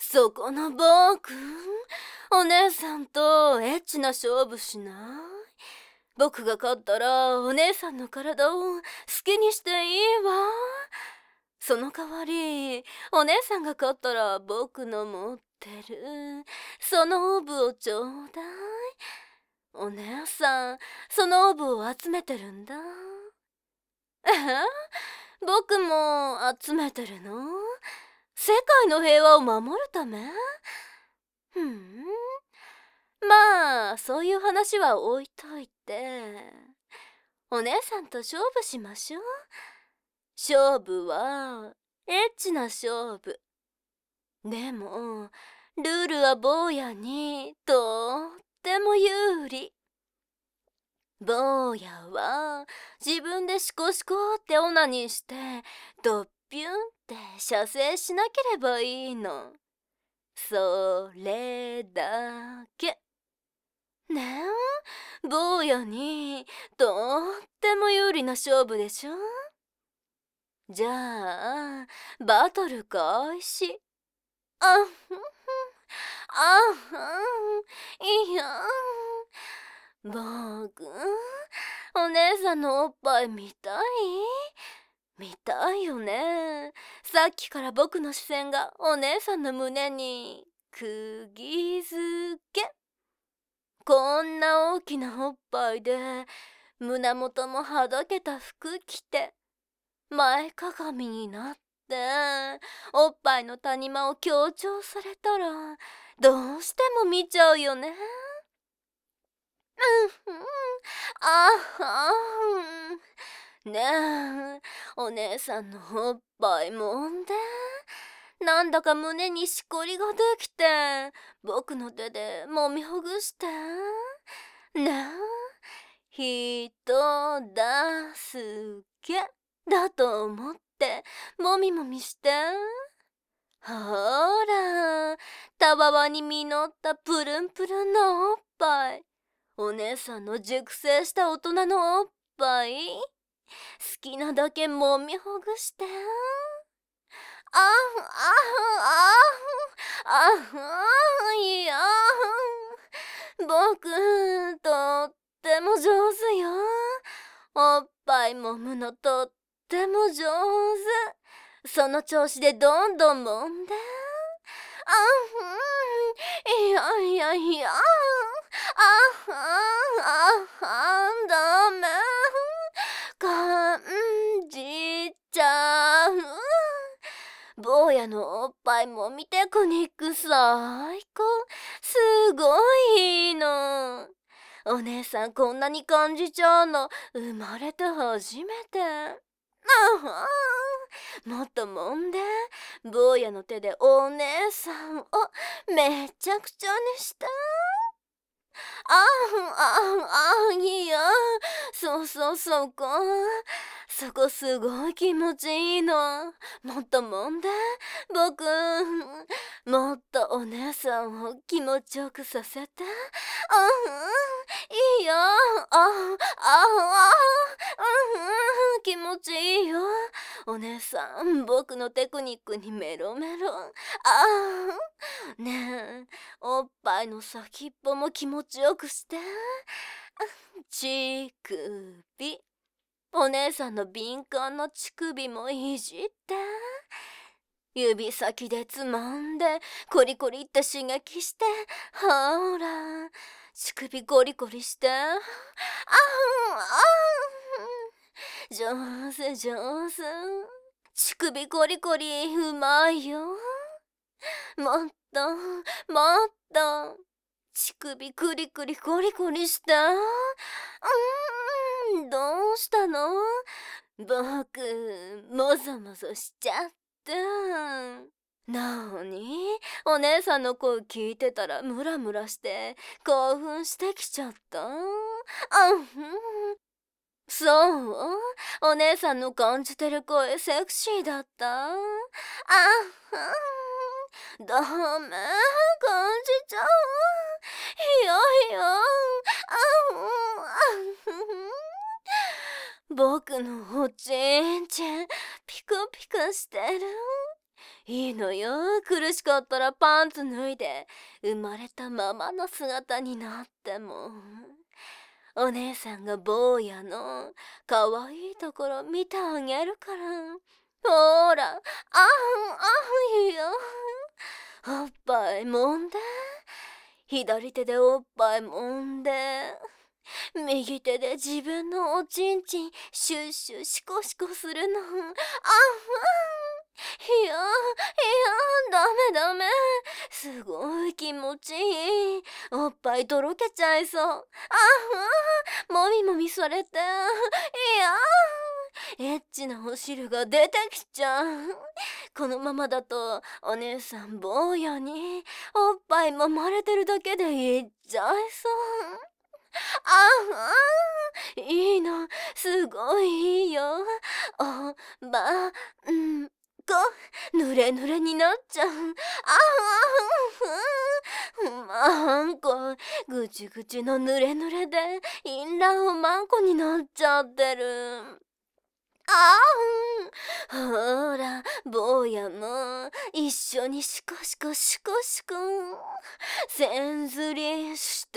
そこの僕、お姉さんとエッチな勝負しない？僕が勝ったらお姉さんの体を好きにしていいわ。その代わり、お姉さんが勝ったら僕の持ってるそのオブをちょうだい。お姉さん、そのオブを集めてるんだ。え僕も集めてるの？世界の平和を守るため？ふん。まあ、そういう話は置いといて、お姉さんと勝負しましょう。勝負は、エッチな勝負。でも、ルールは坊やにとっても有利。坊やは自分でシコシコってオナニーしてドッピュンって射精しなければいいの。それだけ。ねえ、坊やにとっても有利な勝負でしょ。じゃあバトル開始。あっふんふん、あっふん、いや僕、お姉さんのおっぱい見たい？見たいよね。さっきから僕の視線がお姉さんの胸に釘付け。こんな大きなおっぱいで胸元もはだけた服着て前かがみになっておっぱいの谷間を強調されたらどうしても見ちゃうよね。うん、ああ、ねえ、お姉さんのおっぱいもんで、なんだか胸にしこりができて、僕の手で揉みほぐして。ねえ、人助けだと思ってもみもみして。ほら、たわわに実ったプルンプルンのおっぱい。お姉さんの熟成した大人のおっぱい。好きなだけもみほぐして。あいや僕、とっても上手よ。おっぱい揉むのとっても上手。その調子でどんどん揉んで。いやいやいや、ダメ。感じちゃう。坊やのおっぱいもみテクニック最高。すごいいいの。お姉さんこんなに感じちゃうの生まれて初めて。もっと揉んで。坊やの手でお姉さんをめちゃくちゃにして。いや、そうそうそこ。そこすごい気持ちいいの。もっと揉んで。僕、もっとお姉さんを気持ちよくさせて。いいよ。気持ちいいよ。お姉さん、僕のテクニックにメロメロ。ねえ、おっぱいの先っぽも気持ちよくして。乳首。お姉さんの敏感な乳首もいじって。指先でつまんでコリコリって刺激して。ほら、乳首コリコリして。上手上手。乳首コリコリうまいよ。もっともっと乳首クリクリコリコリして。どうしたの？僕もぞもぞしちゃった。なに？お姉さんの声聞いてたらムラムラして興奮してきちゃった。そう？お姉さんの感じてる声セクシーだった？ダメ、感じちゃう。いやいや、僕のおちんちんピクピクしてる。 いいのよ、苦しかったらパンツ脱いで生まれたままの姿になっても。お姉さんが坊やの可愛いところ見てあげるから。ほら、あんいいよ。おっぱい揉んで、左手でおっぱい揉んで、右手で自分のおちんちんシュッシュシコシコするの。いやダメ。すごい気持ちいい。おっぱいとろけちゃいそう。もみもみされて。エッチなお汁が出てきちゃう。このままだとお姉さん坊やにおっぱい揉まれてるだけでいっちゃいそう。いいの、すごいいいよ。おばんこ、ぬれぬれになっちゃう。まんこ、ぐちぐちのぬれぬれで、インランおまんこになっちゃってる。ほら、坊やも一緒にシコシコシコシコ、せんずりした。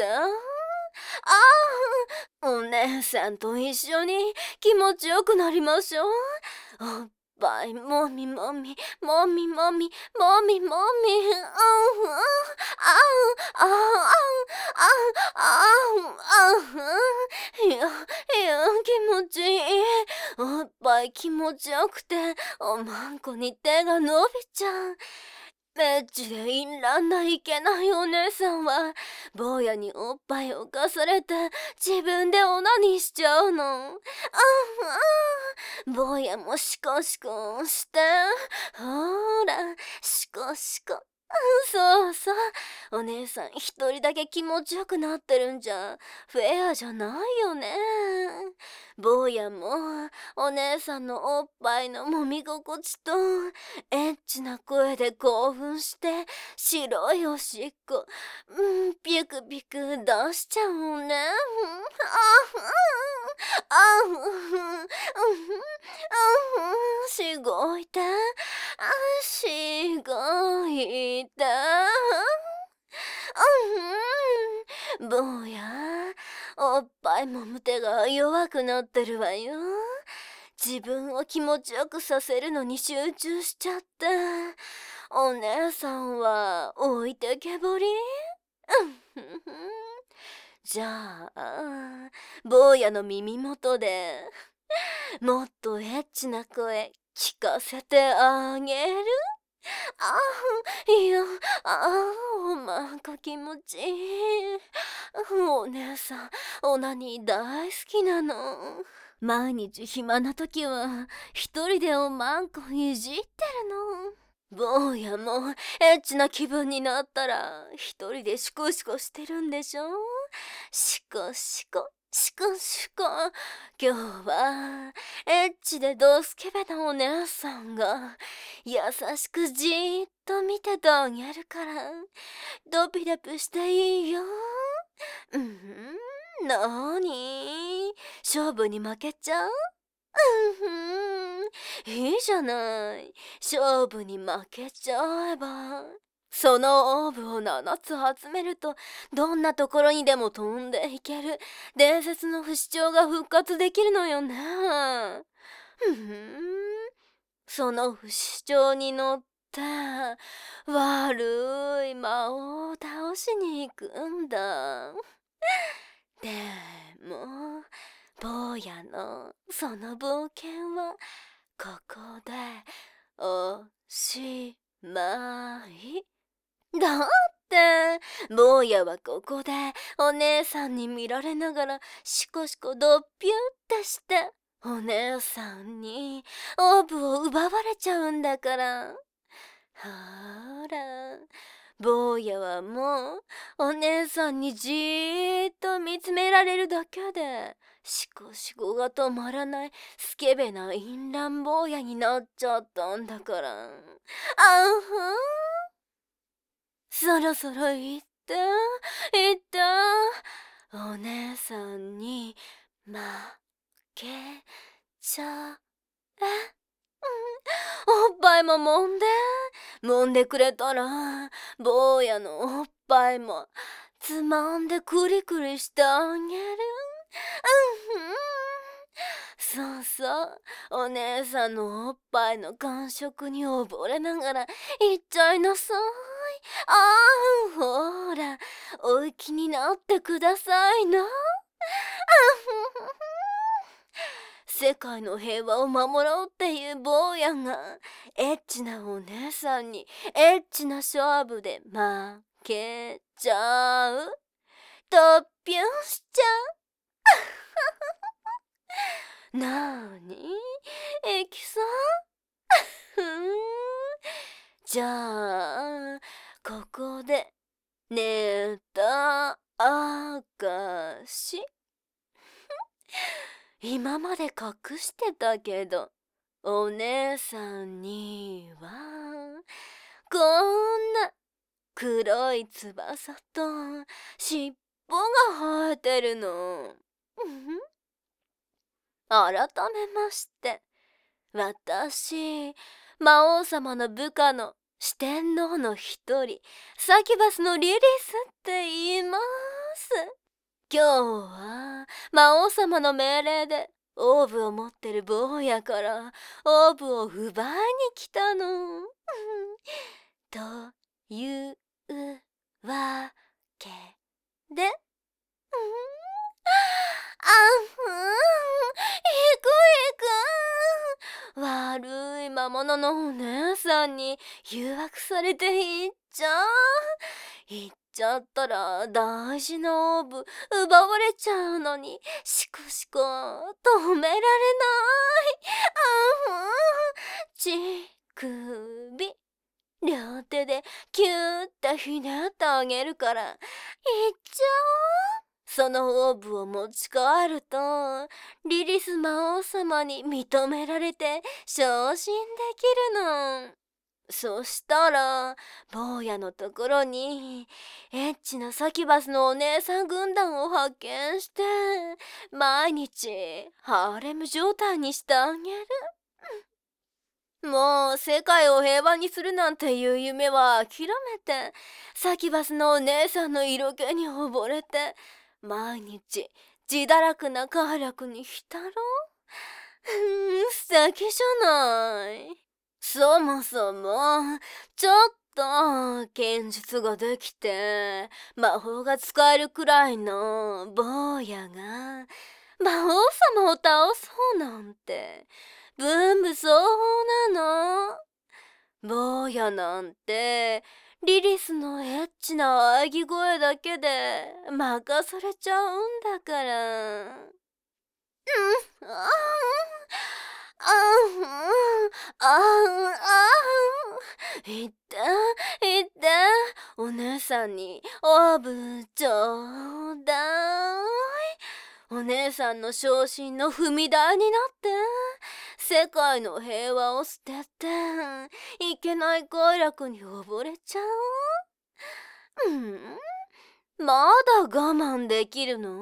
お姉さんと一緒に気持ちよくなりましょう。おっぱいもみもみもみもみもみもみ、いや気持ちいい。おっぱい気持ちよくておまんこに手が伸びちゃう。エッチでいらんないけないお姉さんは坊やにおっぱいをかされて自分でオナニーしちゃうの。坊やもシコシコして、ほらシコシコ。そうそう、お姉さん一人だけ気持ちよくなってるんじゃフェアじゃないよね。坊やもお姉さんのおっぱいの揉み心地とエッチな声で興奮して白いおしっこ、ピクピク出しちゃうね。しごいて、しごいて。坊や、おっぱいもむ手が弱くなってるわよ。自分を気持ちよくさせるのに集中しちゃって。お姉さんは置いてけぼり。じゃあ、坊やの耳元でもっとエッチな声聞かせてあげる。いや、おまんこ気持ちいい。お姉さん、オナニー大好きなの。毎日暇な時は一人でおまんこいじってるの。坊やもエッチな気分になったら一人でシコシコしてるんでしょ。シコシコシコシコ。今日はエッチでドスケベなお姉さんが優しくじーっと見ててあげるからドピドピしていいよ。なーに、勝負に負けちゃう？いいじゃない。勝負に負けちゃえば。そのオーブを7つ集めるとどんなところにでも飛んでいける伝説の不死鳥が復活できるのよね。その不死鳥に乗って悪い魔王を倒しに行くんだ。でも坊やのその冒険はここでおしまい。だって坊やはここでお姉さんに見られながらシコシコドッピュってしてお姉さんにオーブを奪われちゃうんだから。ほら、坊やはもうお姉さんにじーっと見つめられるだけでシコシコが止まらないスケベな淫乱坊やになっちゃったんだから。そろそろ行ってお姉さんに負けちゃえ。おっぱぱいも揉んでくれたら、坊やのおっぱいもつまんでクリクリしてあげる。そうそう、お姉さんのおっぱいの感触に溺れながら行っちゃいなさい。ああ、ほら、お行きになってくださいな。世界の平和を守ろうっていう坊やが、エッチなお姉さんにエッチな勝負で負けちゃう。突ぴゅんしちゃう。なーに、エキさん。じゃあ、ここでネタ明かし。今まで隠してたけど、お姉さんにはこんな黒い翼と尻尾が生えてるの。改めまして、私、魔王様の部下の四天王の一人、サキュバスのリリスって言います。今日は魔王様の命令でオーブを持ってる坊やからオーブを奪いに来たの。というわけで、悪い魔物のお姉さんに誘惑されて行っちゃったら大事なオーブ奪われちゃうのに、シコシコ止められない。ちくび両手でキューってひねってあげるから行っちゃおう。そのオーブを持ち帰るとリリス魔王様に認められて昇進できるの。そしたら坊やのところにエッチなサキュバスのお姉さん軍団を派遣して毎日ハーレム状態にしてあげる。もう世界を平和にするなんていう夢は諦めて、サキュバスのお姉さんの色気に溺れて毎日自堕落な快楽に浸ろう。素敵じゃない。そもそもちょっと剣術ができて魔法が使えるくらいの坊やが魔王様を倒そうなんて文武双方なの。坊やなんてリリスのエッチな喘ぎ声だけで任されちゃうんだから。言って言って、お姉さんにオーブちょうだい。お姉さんの昇進の踏み台になって世界の平和を捨てていけない快楽に溺れちゃう。まだ我慢できるの？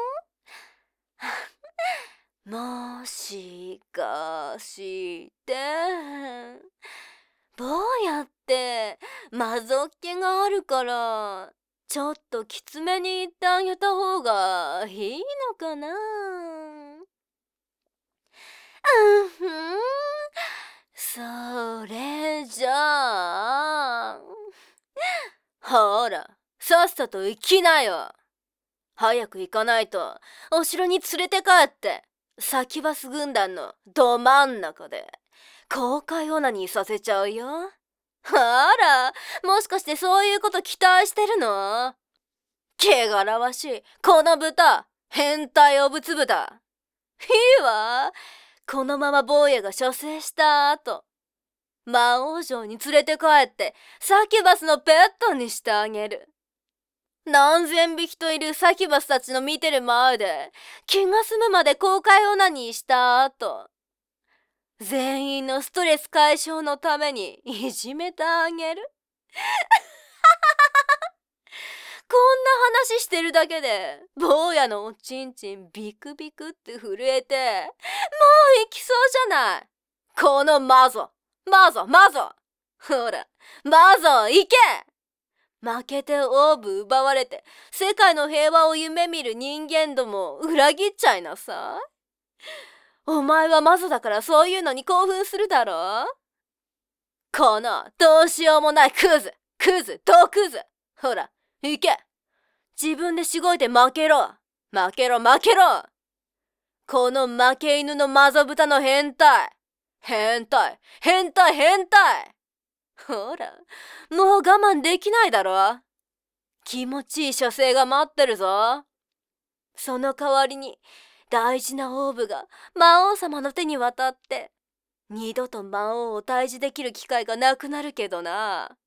もしかして坊やってまぞっ気があるからちょっときつめに言ってあげた方がいいのかな。それじゃあほらさっさと行きなよ。早く行かないとお城に連れて帰ってサキュバス軍団のど真ん中で公開オナニーさせちゃうよ。あら、もしかしてそういうこと期待してるの？汚らわしいこの豚、変態お仏豚。いいわ、このまま坊やが処刑した後魔王城に連れて帰ってサキュバスのペットにしてあげる。何千匹といるサキュバスたちの見てる前で気が済むまで公開オナニーした後全員のストレス解消のためにいじめてあげる。こんな話してるだけで坊やのおちんちんビクビクって震えてもう行きそうじゃない。このマゾマゾマゾ、ほらマゾ行け。負けてオーブ奪われて世界の平和を夢見る人間ども裏切っちゃいなさい。お前はマゾだからそういうのに興奮するだろ。このどうしようもないクズドクズ、ほら行け。自分でしごいて負けろ。この負け犬のマゾ豚の変態。ほらもう我慢できないだろ。気持ちいい処刑が待ってるぞ。その代わりに大事なオーブが魔王様の手に渡って二度と魔王を退治できる機会がなくなるけどな。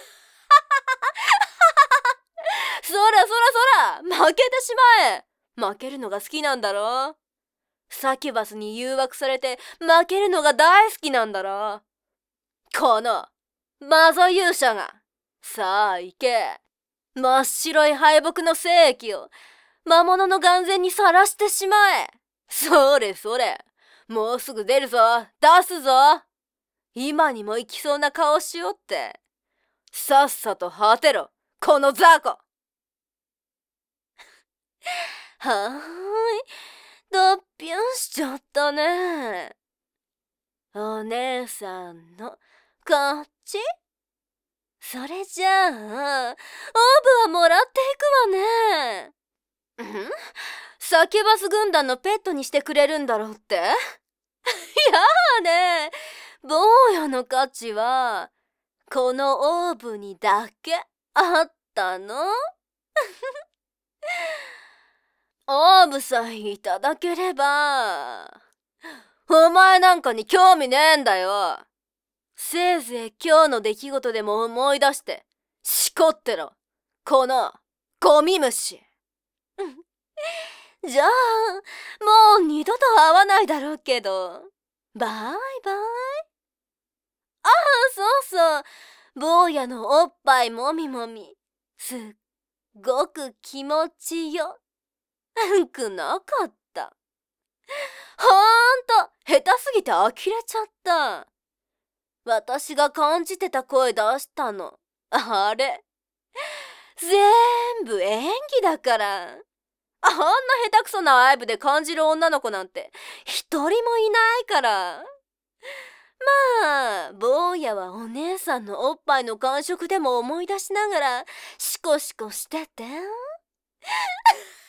そら負けてしまえ。負けるのが好きなんだろ。サキュバスに誘惑されて負けるのが大好きなんだろ。このマゾ勇者が。さあ行け。真っ白い敗北の精液を魔物の眼前にさらしてしまえ。それもうすぐ出るぞ。出すぞ。今にも行きそうな顔しよって。さっさと果てろこの雑魚。はーい、ドッピュンしちゃったね。お姉さんのこっち。それじゃあオーブはもらっていくわね。サキュバス軍団のペットにしてくれるんだろうって。やあね、坊やの価値はこのオーブにだけあったの。オーブさえいただければ。お前なんかに興味ねえんだよ。せいぜい今日の出来事でも思い出してしこってろこのゴミ虫。じゃあもう二度と会わないだろうけど、バイバイ。ああ、そう坊やのおっぱいもみもみすっごく気持ちよくなかった。ほんと下手すぎて呆れちゃった。私が感じてた声出したのあれ全部演技だから。あんな下手くそなアイブで感じる女の子なんて一人もいないから。まあ坊やはお姉さんのおっぱいの感触でも思い出しながらシコシコしてて。